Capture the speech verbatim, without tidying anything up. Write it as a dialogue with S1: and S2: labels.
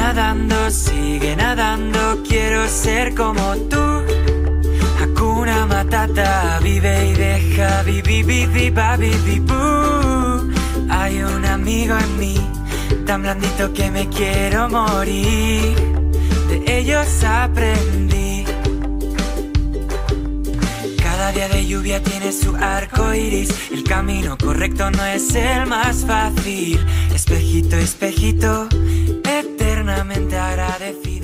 S1: nadando, sigue nadando, quiero ser como tú. Hakuna Matata, vive y deja, vi, vi, vi, vi, ba, vi, vi, bú. Hay un amigo en mí, tan blandito que me quiero morir. De ellos aprendí. Cada día de lluvia tiene su arco iris. El camino correcto no es el más fácil. Espejito, espejito, eternamente agradecido.